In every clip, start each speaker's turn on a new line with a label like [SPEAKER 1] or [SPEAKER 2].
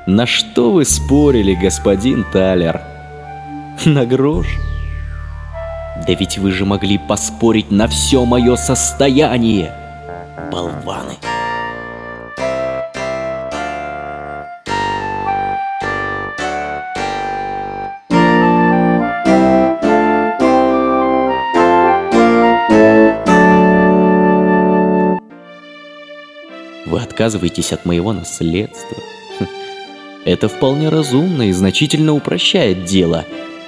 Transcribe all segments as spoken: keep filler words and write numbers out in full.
[SPEAKER 1] На что вы спорили, господин Талер? На грош? Да ведь вы же могли поспорить на все мое состояние, болваны. Вы отказываетесь от моего наследства. Это вполне разумно и значительно упрощает дело.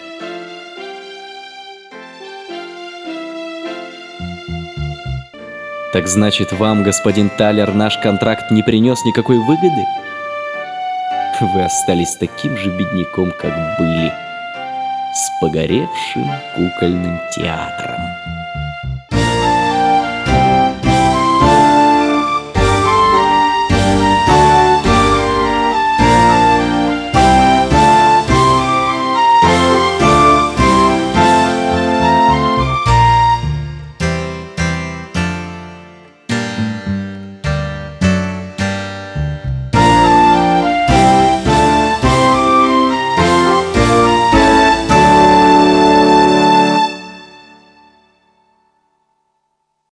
[SPEAKER 1] Так значит, вам, господин Талер, наш контракт не принес никакой выгоды? Вы остались таким же бедняком, как были, с погоревшим кукольным театром.